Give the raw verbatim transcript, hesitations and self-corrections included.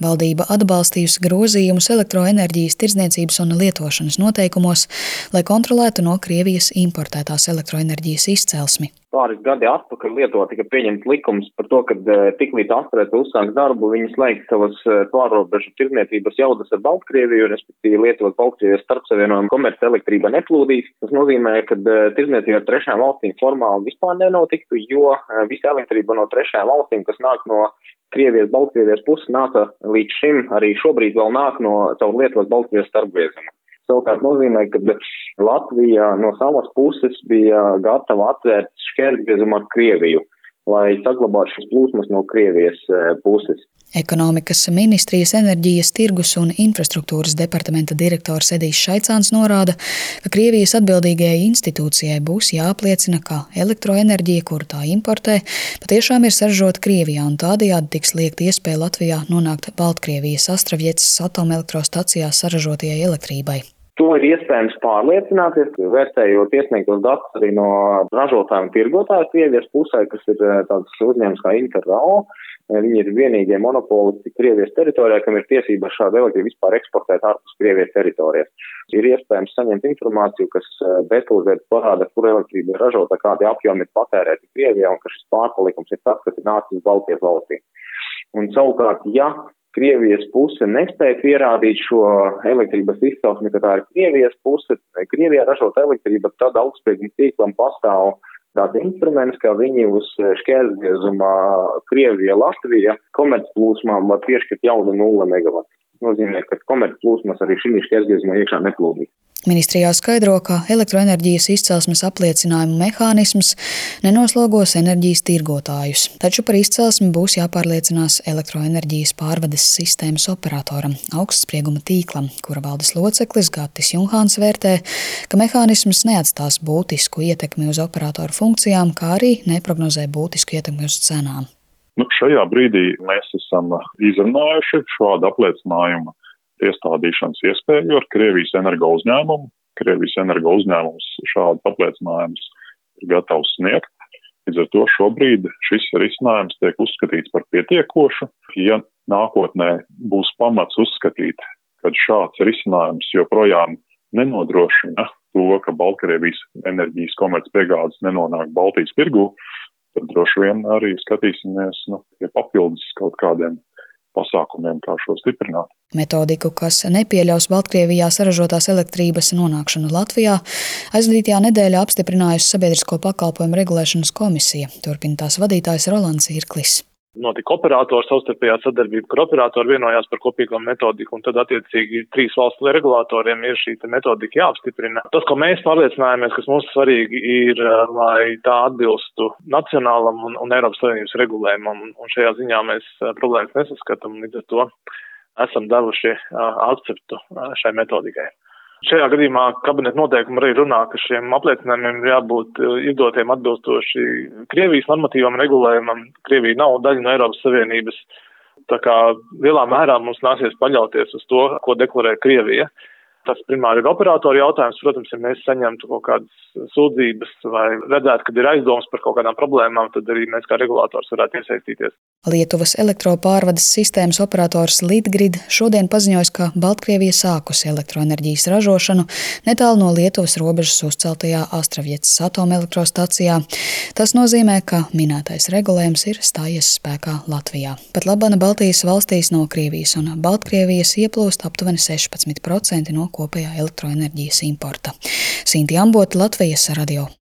Valdība atbalstījusi grozījumus elektroenerģijas tirdzniecības un lietošanas noteikumos, lai kontrolētu no Krievijas importētās elektroenerģijas izcelsmi. Pāris gadi atpakaļ Lietuvā tika pieņemts likums par to, ka tiklīdz Astrēta uzsāks darbu, viņi slēgs savas pārrobežu tirdzniecības jaudas ar Baltkrieviju, respektīvi Lietuvas Baltkrievijas starpsavienojumu komerci elektrība neplūdīs. Tas nozīmē, ka tirdzniecība ar trešajām valstīm formāli vispār nenotiktu, jo visa elektrība no trešajām valstīm, kas nāk no Krievijas, Baltkrievijas puses, nāca līdz šim, arī šobrīd vēl nāk no caur Lietuvas Baltkrievijas starpgriezumu. Savukārt nozīmē, ka Latvija no savas puses bija gatava atvērt šķērsgriezumu ar Krieviju, lai saglabātu šīs plūsmas no Krievijas puses. Ekonomikas ministrijas enerģijas, tirgus un infrastruktūras departamenta direktors Edijs Šaicāns norāda, ka Krievijas atbildīgajai institūcijai būs jāapliecina, ka elektroenerģija, kuru tā importē, patiešām ir saražota Krievijā un tādējādi tiks liegta iespēja Latvijā nonākt Baltkrievijas Astravjecas atomelektrostacijā saražotajai elektrībai. To ir iespējams pārliecināties, vērtējot iesniegtos datus arī no ražotāju un tirgotāju Krievijas pusē, kas ir tāds uzņēmums kā Interrao. Viņi ir vienīgie monopolisti Krievijas teritorijā, kam ir tiesības šādu elektrību vispār eksportēt ārpus Krievijas teritorijas. Ir iespējams saņemt informāciju, kas detalizēti parāda, kur elektrība ir ražota, kādi apjomi ir patērēti Krievijā un ka šis pārpalikums ir tas, kas ir nācis uz Baltijas valstī. Un savukārt, ja Krievijas puse nespēja pierādīt šo elektrības izcelsmi, ka tā ir Krievijas puse, Krievijā ražota elektrība, tad augstsprieguma tīklam pastāv tāds instruments, ka viņi uz šķērsgriezumā Krievija, Latvija komercplūsmām var piešķirt jaunu nulle megavatu. Nozīmē, ka komercplūsmas arī šī šķērsgriezumā iekšā neplūdīs. Ministrijā skaidro, ka elektroenerģijas izcelsmes apliecinājumu mehānisms nenoslogos enerģijas tirgotājus, taču par izcelsmi būs jāpārliecinās elektroenerģijas pārvades sistēmas operatoram, augstsprieguma tīklam, kura valdes loceklis Gatis Junhāns vērtē, ka mehānisms neatstās būtisku ietekmi uz operatoru funkcijām, kā arī neprognozē būtisku ietekmi uz cenām. Nu, šajā brīdī mēs esam izrunājuši šādu apliecinājumu iestādīšanas iespēju ar Krievijas energo uzņēmumu. Krievijas energo uzņēmums šādu apliecinājumus ir gatavs sniegt. Līdz ar to šobrīd šis risinājums tiek uzskatīts par pietiekošu. Ja nākotnē būs pamats uzskatīt, ka šāds risinājums joprojām nenodrošina to, ka Baltkrievijas enerģijas komercpiegādes nenonāk Baltijas tirgū, tad droši vien arī skatīsimies nu, pie papildus kaut kādiem pasākumiem, kā šo stiprināt. Metodiku, kas nepieļaus Baltkrievijā saražotās elektrības nonākšanu Latvijā, aizvadītajā nedēļā apstiprinājusi Sabiedrisko pakalpojumu regulēšanas komisija, turpina tās vadītājs Rolands Irklis. Notika operātoru savstarpējā sadarbība, kur operatori vienojās par kopīgo metodiku, un tad attiecīgi trīs valstu regulātoriem ir šī metodika jāapstiprina. Tas, ko mēs pārliecinājāmies, kas mums svarīgi ir, lai tā atbilstu nacionālam un, un Eiropas Savienības regulējumam, un šajā ziņā mēs problēmas nesaskatām, līdz ar to esam devuši akceptu šai metodikai. Šajā gadījumā kabineta noteikumi arī runā, ka šiem apliecinājumiem ir jābūt izdotiem atbilstoši Krievijas normatīvam regulējumam. Krievija nav daļa no Eiropas Savienības, tā kā lielā mērā mums nāksies paļauties uz to, ko deklarē Krievija. Tas primāri ir operātoru jautājums. Protams, ja mēs saņemtu kaut kādas sūdzības vai redzētu, kad ir aizdomas par kaut kādām problēmām, tad arī mēs kā regulators varētu iesaistīties. Lietuvas elektropārvades sistēmas operators Litgrid šodien paziņoja, ka Baltkrievija sākusi elektroenerģijas ražošanu netālu no Lietuvas robežas uzceltajā Astravjecas atomelektrostacijā. Tas nozīmē, ka minētais regulējums ir stājies spēkā Latvijā. Pat labāk Baltijas valstīs no Krievijas un Baltkrievijas ieplūst aptuveni sešpadsmit procenti no kopējā elektroenerģijas importa. Sinti Ambota, Latvijas radio.